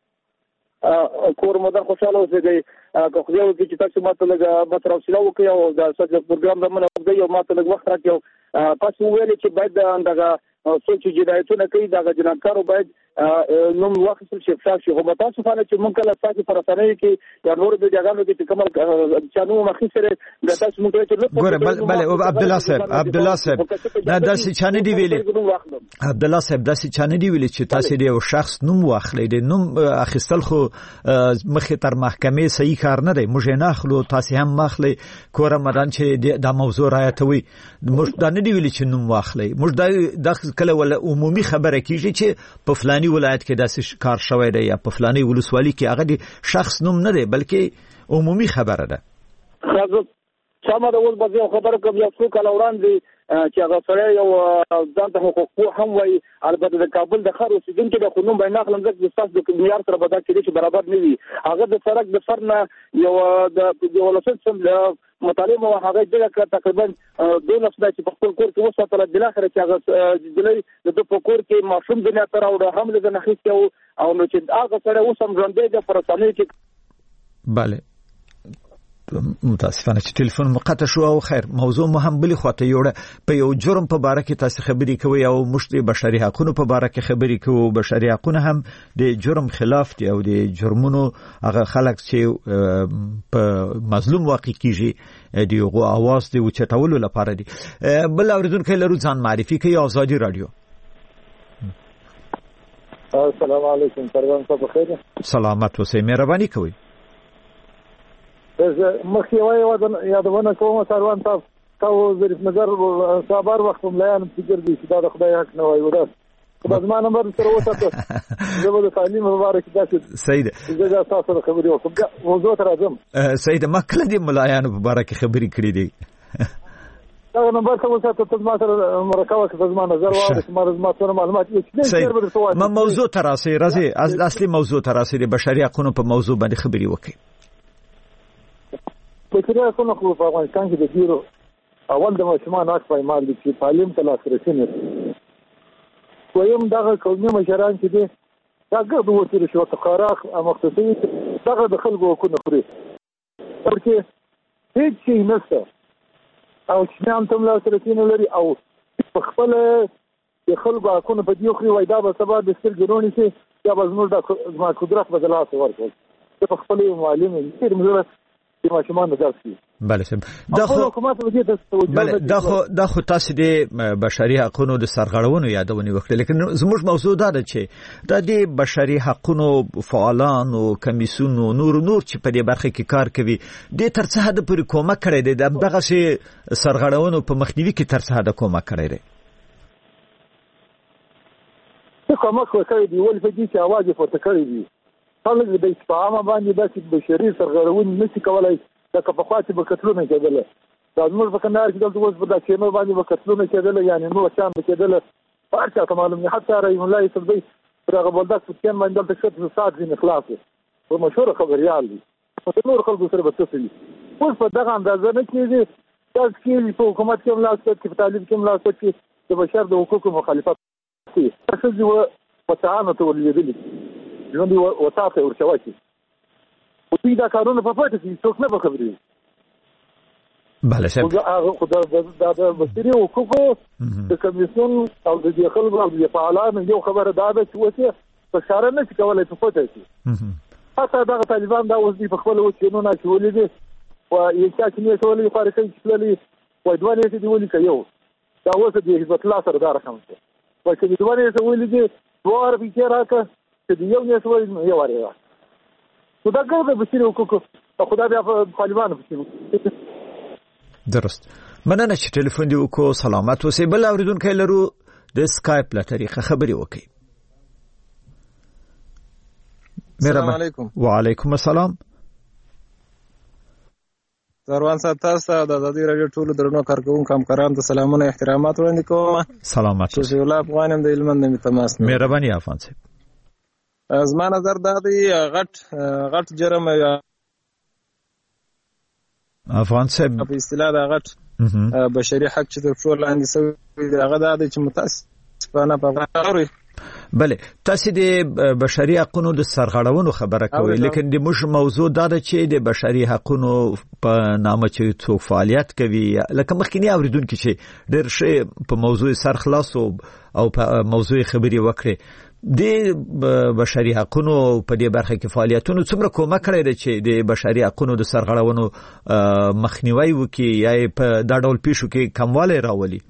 کور مدار خوشاله اوسئ که خو یو چې تاسو ماته لږ متر اوسئ او کې او د سټ پروګرام د منو د یو ماته لږ وخت راکړو تاسو ویل چې باید دغه څوک چې جنایتونه کوي دغه جنایتکارو باید نوم واخیستل شي افشا شي خو تاسو فعال چې مونږ کله تاسو پر رسنۍ کې یا نور د جګړو کې کومه چانو مخې سره د تاسو مونږ چې ګوره بله عبد الله صاحب دا داسې چانه دی ویلي عبد الله صاحب داسې چانه دی ویلي چې تاسو د یو شخص نوم واخلئ د نوم اخیستل خو مخې تر محکمې صحیح کار نه دی موږ نه اخلو تاسو هم مخلئ کوره مدان چې د موضوع رایتوي موږ دا نه دی ویلي چې نوم واخلئ موږ د کله ول عمومي خبره کیږي چې په فلاني ولایت کې داسې کار شوی دی یا په فلاني ولسوالۍ کې هغه د شخص نوم نه دی بلکې عمومي خبره ده سمه ده اوس به یو خبره کوم یو څو کال وړاندې چې هغه سره یو ځان ته حقوق هم وایي البته د کابل د ښار اوسیدونکي د قانون بین اخلم ځکه د تاسو د معیار سره بدل کړي چې برابر نه وي هغه د سړک د فرنه یو د ولسمشر مطالبه او هغه د تقریبا 2 لسه چې په خپل کور کې وساتل بل اخر چې هغه د په کور کې معصوم دنیا تر او د حمله د نخښته او نو چې هغه سره وسم ژوندې د پرسانې کې bale متاسفانه چې ټلیفون مقطع شو او خیر موضوع مهم بلی خواته یوړه په یو جرم په باره کې تاسو خبري کوي او مشت بشري حقوقو په باره کې خبري کوي بشري حقوقو هم د جرم خلاف دي او د جرمونو هغه خلک چې په مظلوم واقع کیږي دیغه आवाज دی او چټولو لپاره دي بل اوریدونکو لرو ځان معرفي کوي آزادي رادیو السلام علیکم پروان صاحب بخیر سلامت اوسئ مهرباني کوئ مخکې یادونه کوم سروان صاحب تاسو ظریف نظر صابر وخت مليان فکر دي چې دا خدای حق نه وایي ورته خدای زما نمبر سره وساته زه به تعلیم مبارک تاسو سید زه تاسو خبرې وکم موضوع تر اعظم سید مکه دي ملایان مبارک خبرې کړې دي دا نمبر څه وساته تاسو ما سره مرکه وکړه زما نظر واوري چې ما سره معلومات یې ما موضوع تراسي راځي اصلي موضوع تراسي د بشري حقوقو په موضوع باندې خبرې وکړي بشري حقوقو په افغانستان کې د ډیرو اول د ماشومان حق پایمال دي چې تعلیم ته لاسرسي نه لري ویم دغه قومي مشران چې دي دا ګډ وته رشوت خاراخ مختصي دغه د خلکو حقوق خوري ورته هیڅ شي نشته او چې هم تم لاسرسي نه لري او په خپل د خلکو حقوق په دیو خوري وای دا به سبا د ستر ګرونی شي یا به زموږ د قدرت بدلات ورکړي په خپل معلم چې موږ د ماشومان درسي بله سم دا خو تاسو د بشري حقوقو د سرغړونو یادونه وکړه لیکن زموږ موضوع دا ده چې د بشري حقوقو فعالان او کمیسیون نور چې په دې برخه کې کار کوي د تر څه حد پورې کومک کړی دی دغه شی سرغړونو په مخنیوي کې تر څه حد کومک کړی دی کومک وکړي دی ول په دې چې आवाज پورته کړی دی خلک د اسلام باندې د بشري سرغړونې نشي کولای دا په خاطر به کتلونه کېدل دا موږ په کندهار کې دلته اوس په داسې نو باندې به کتلونه کېدل یعنی نو شام کېدل پارچا ته معلوم نه حتی رحم الله صدی هغه بلدک سکن باندې دلته څه ساعت دي اخلاص او مشهور خبريال دي په نور خلکو سره به تفصیل اوس په دغه اندازه نه کېږي تاسو کې په حکومت کې ملاتړ کې په تعلیم کې ملاتړ کې د بشر د حقوقو مخالفت کوي تاسو یو وطن ته ولېدلی ژوند وساته ورچوي او دې دا کارونه په پټه کې څوک نه خبري بله سم خدای د بشري حقوقو د کمیسیون او د خلکو او د فعالانو یو خبره دا ده چې وته په شاره نه کولای په پټه کې حتی دا طالبان دا اوس په خپل وچینو نه چولې دي او یو چې نه چولې خارجي چولې وای دوه نه دي ولي کوي دا اوس د حزب الله سره دا رقم څه وای چې دوه نه ولې دي دوه به راکه چې یو نه سوال یو واره خدا ګرځي بشري حقوق خدا بیا طالبان بشري درست مننه چې ټلیفون دی وکړو سلامت اوسئ بل اوریدونکو لرو د سکایپ له طریقه خبري وکړي السلام علیکم وعلیکم السلام زروان صاحب تاسو د ازادي رادیو ټولو درنو کارکونکو همکارانو ته سلامونه احترامات وړاندې کوم سلامت اوسئ شفیع الله افغانم د علمند تماس مهرباني افغان صاحب زما نظر دا دی غټ جرم افغان صاحب په اصطلاح دا غټ بشري حق چې تر ټولو لاندې سوی هغه دا دی چې متاسفانه په غوړي بله تاسو د بشري حقوقو د سرغړونو خبره کوي لیکن د موږ موضوع دا ده چې د بشري حقوقو په نامه چې څوک فعالیت کوي لکه مخکینی اوریدونکو چې ډېر شی په موضوع سرخلاص او په موضوع خبري وکړي د بشري حقوقو په دې برخه کې فعالیتونو څومره کومک کړی دی چې د بشري حقوقو د سرغړونو مخنیوي وکړي یا په دا ډول پیښو کې کموالی راولي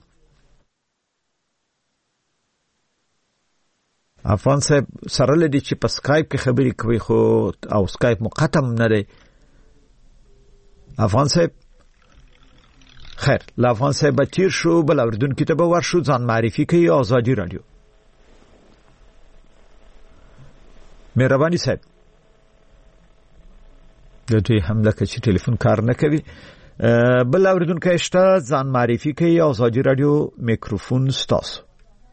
افغان صاحب سره لدی چې په سکایپ کې خبرې کوي خو او سکایپ مقطم نه دی افغان صاحب خیر لا افغان صاحب تیر شو بل اوریدونکو ته به ورشو ځان معرفي کوي آزادي رادیو مهرباني صاحب د دوی حمله کې ټلیفون کار نه کوي بل اوریدونکو شته ځان معرفي کوي ازادي رادیو میکروفون ستاسو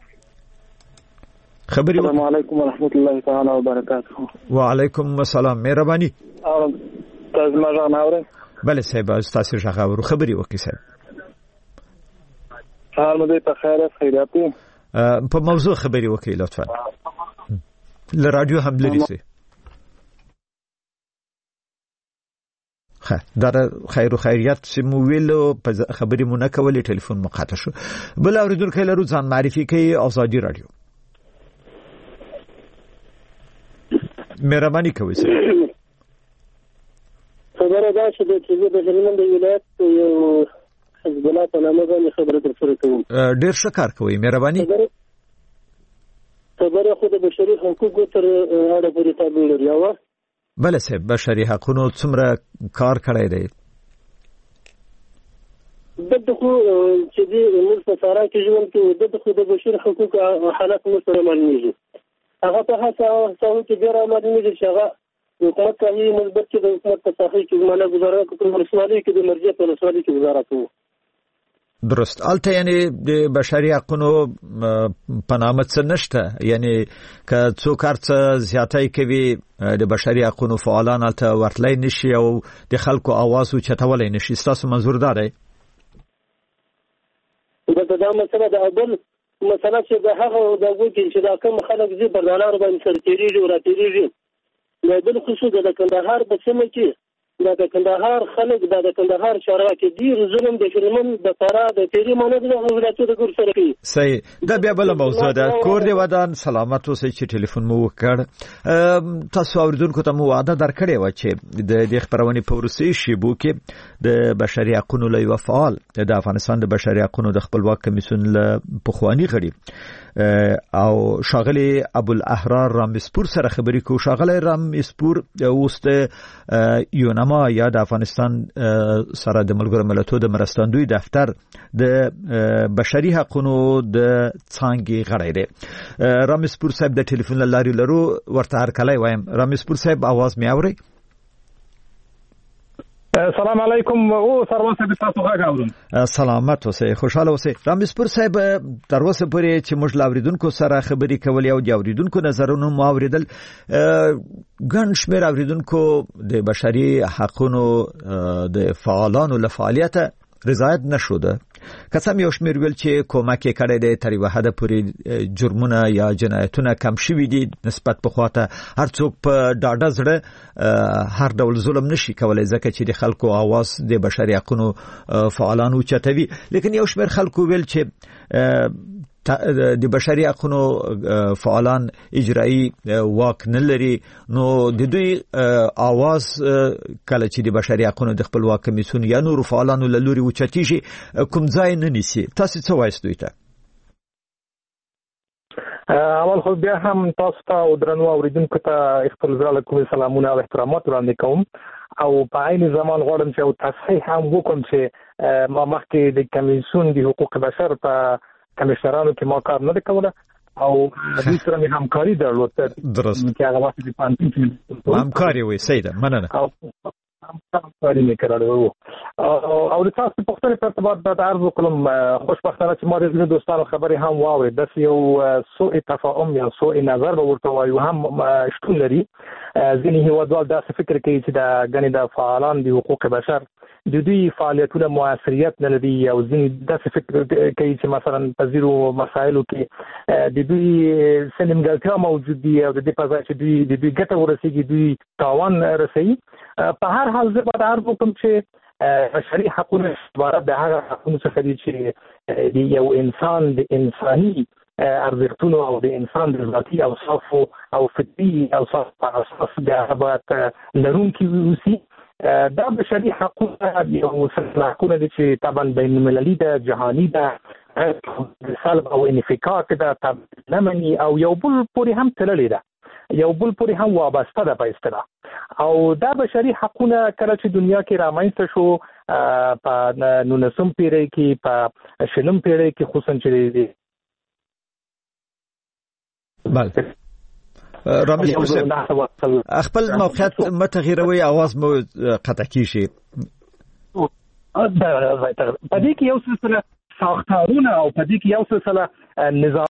خبري. السلام علیکم ورحمت الله تعالی وبرکاته. وعلیکم السلام. مهرباني. تاسو ما جوړاوره؟ بله صاحب تاسو ژغاورو خبري وکړئ صاحب. حال مده په خیر خیرات. په موضوع خبري وکړئ لطفا. ل رادیو هم لري سي. دا خیر او خیریت سمو ویلو په خبري مونږ کولې ټلیفون مقاطع شو. بل اوریدونکو لرو ځان معرفي کوي ازادي رادیو. مهرباني کوئ سي. خبره دا چې د هلمند ولایت یو حزب الله په نامه باندې خبره ترسره کوم. ډیر ښه کار کوي. مهرباني. خبره خو د بشري حقوقو تر اړه پورې تعلق لري. او بله صاحب بشري حقوقو څومره کار کړی دی؟ دغه خو چې د موږ په سارا کې ژوند کوو دغه خو د بشري حقوقو حالت مو سره معلومیږي. هغه په هڅه کې ډیر معلومیږي چې هغه حکومت کوي مثبت چې د حکومت په ساحه کې زمانه گزاره کوي ولسوالۍ کې د مرجع په ولسوالۍ کې گزاره کوي. درست. البته یعنی د بشري حقوقو په نامه څه نشته، یعنی که څوک هرڅه زیاتې کوي د بشري حقوقو فعالان البته ورتلای نشي او د خلکو आवाज او چتولای نشي. تاسو منظور داره؟ دا مسله ده. بل مثلا چې د هغه د وګړي چې دا کوم خلک زی بردالار باندې سرتيري او راتيري د بل خصوص د کندهار په سیمه کې د کندهار خلک د کندهار چارواکي ډیر ظلم د شرمن د فرا د تیری مانه د ولایتو د ګور سره کوي. صحیح. دا بیا بل موضوع ده. کور دی ودان سلامت اوسئ چې ټلیفون مو وکړ. تاسو اوریدونکو ته مو وعده درکړې و چې د خبرونه په ورسي شیبو کې د بشري حقوقو لوی فعال د افغانستان د بشري حقوقو د خپلواک کمیسیون له پخوانی غړي او شاغلی ابوالاحرار رامسپور سره خبرې کو. شاغلی رامسپور اوس د یونما یا د افغانستان سره د ملګرو ملتونو د مرستندوی دفتر د بشري حقوقو د څنګه غړی دی. رامسپور صاحب د ټلیفون لاري لرو ورته هر کله وایم. رامسپور صاحب आवाज مې اوري؟ السلام علیکم. او سروسه به تاسو غاړم. سلامت اوسئ، خوشاله اوسئ. رامسپور صاحب تر اوسه پورې چې موږ لاوریدونکو سره خبرې کولې او د اوریدونکو نظرونه مو اوریدل، ګڼ شمېر اوریدونکو د بشري حقوقو د فعالانو له فعالیت رضایت نشوده. قسم یو شمېر ویل چې کومک کړي د تر یوه حد پورې جرمونه یا جنایتونه کم شوي دي نسبت په خواته. هر څوک په ډاډه زړه هر ډول ظلم نشي کولای ځکه چې د خلکو आवाज د بشري حقوقو فعالانو چتوي. لیکن یو شمېر خلکو ویل چې د بشري حقوقو فعالان اجرایی واک نه لري، نو د دوی आवाज کله چې د بشري حقوقو د خپلواک کمیسیون یا نور فعالانو له لوري وچتیږي کوم ځای نه نیسي. تاسو څه وایئ دوی ته؟ اول خو بیا هم تاسو ته او درنو اوریدونکو ته خپل زړه کوم سلامونه او احترامات وړاندې کوم او په عین زمان غواړم چې تصحیح هم وکړم چې ما مخکې د کمیسیون د حقوق بشر په کمیشنرانو کې ما کار نه کوله او د سره مې همکاري درلوده. درست. چې هغه وخت په پانتین کې همکاري وي. سیده مننه. همکاري مې کړې وو او د تاسو په خپل ارتباط د عرض وکړم. خوشبختانه چې ما د دوستانو خبرې هم واورې. د یو سوء تفاهم یا سوء نظر به ورته وایو هم شتون لري. ځینې هیوادوال داسې فکر کوي چې د غني د فعالان د حقوق بشر د دوی فعالیتونه موثریت نه لري او ځینې داسې فکر کوي چې مثلا په زیرو مسایلو کې د دوی سنمګلتیا موجود دي او د دې په ځای چې دوی د دوی ګټه ورسیږي دوی تاوان رسوي. په هر حال زه به عرض وکړم چې بشري حقوقو عبارت د هغه حقوقو څخه دي چې د یو انسان د انساني ارزښتونو او د انسان د ذاتي اوصافو او فطري اوصاف په اساس د هغه لرونکي اوسي. دا بشري حقوق یو حقوق دي چې طبعا بین المللي ده، جهاني ده، سلب او انفکاک ده، لمني او یو بل پورې هم تللې ده، یو بل پورې هم وابسته ده په اصطلاح. او دا بشري حقوقونه کله چې دنیا کې رامنځته شو په 19 پیړۍ کې په 20 پیړۍ کې خصوصا چې بله رامسپور صاحب خپل موقعیت متغیروي، आवाज مو قطع کیږي. په دې کې یو سلسله ساختارونه او په دې کې یو سلسله نظام